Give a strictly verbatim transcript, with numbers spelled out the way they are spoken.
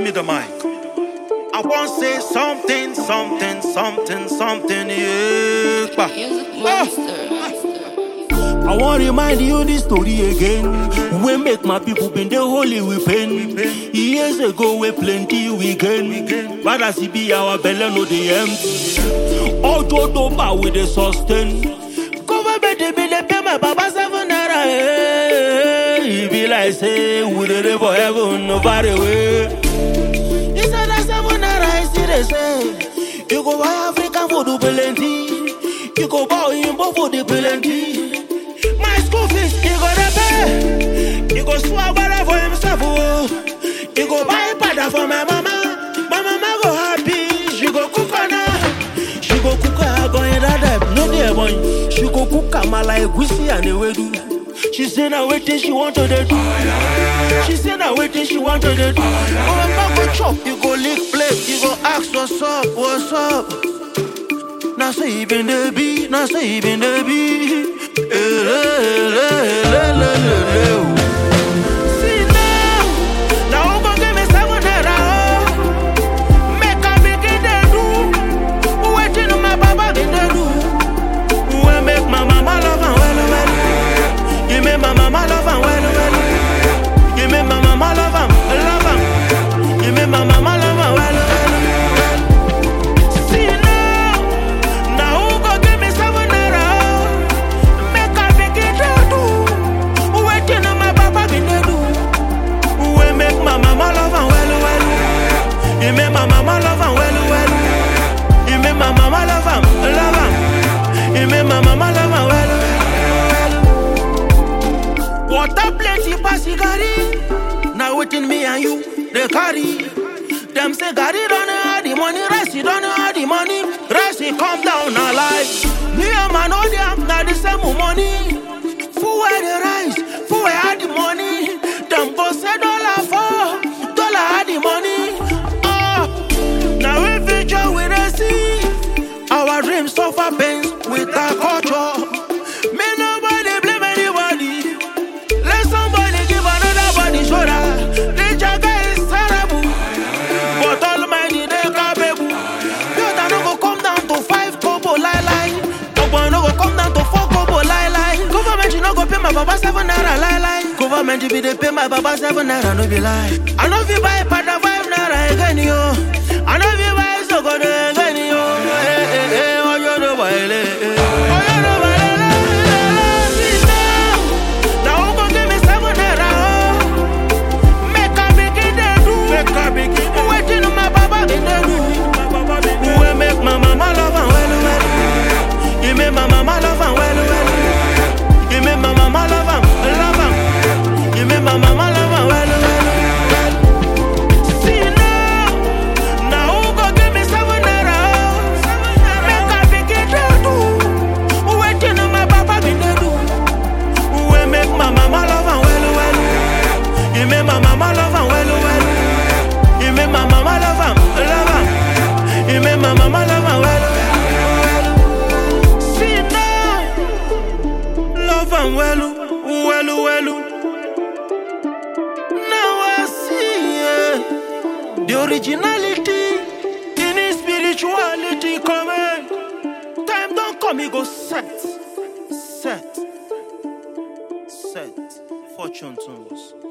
me the mic. I want to say something, something, something, something. Yeah. Oh. I want to remind you this story again. We make my people been the holy we pain. Years ago we plenty weekend. But as it be our belly no the empty. All to do with the sustain. Government they be the pay my baba seven naira. He be like say we the live for heaven nobody way. He said that seven naira I see they say. You go buy African food do plenty. You go buy Imbo for the plenty. My school fees, he go to pay. He go swap butter for himself. Oh. He go buy pada for my mama. My mama go happy. She go cook on her. She go cook her go in that no dear boy. She go cook her like whiskey and the way do. She say now waiting she want to do. She say now waiting she want to do. Oh, I'm go chop. You go lick plate. You go ask what's up, what's up. Now say even the beat, now say even the beat. See now, now who gon' give me seven naira? Make a begin they do. Waiting on my baba begin they do. We make my mama love and well well. You make my mama love and well well. You make my mama love and love and. You make my mama love and well well. You make my mama love and well well. You make my mama love and love and. You make my mama love and well well. Water plenty pass gari. Now waiting me and you they carry. Them say gari don't know how the money. Rice you don't know how the money. Rice it come down alive. Me and man know them now the same money. Full where the rice, full where had the money. Them boss say dollar for dollar had the money. Now we future we don't see our dreams suffer pains with our culture. May nobody blame anybody. Let somebody give another body shoulder. The jaga is terrible, but Almighty they capable. Builder no go come down to five kobo lie lie. Obo no go come down to four kobo lie lie. Government you no go pay my baba seven naira lie lie. Government you be they pay my baba seven naira no be lie. I know if you buy pada five naira again yo. I know you buy so good again, you eh eh eh, oh you know why le, oh you know why le. Now who gon' give me seven naira? Make a begin they do, make a begin. Waiting on my baba begin they do. We make my mama love and well well. You make my mama love and well well. You make my mama love and love and. You make my mama love and well well. You make my mama love and well well. You make my mama love and love and. You make my mama love and well well. See now, love and well, well well. Now I see yeah. The originality in his spirituality coming. Time don't come, he go set, set, set. Fortune tunes.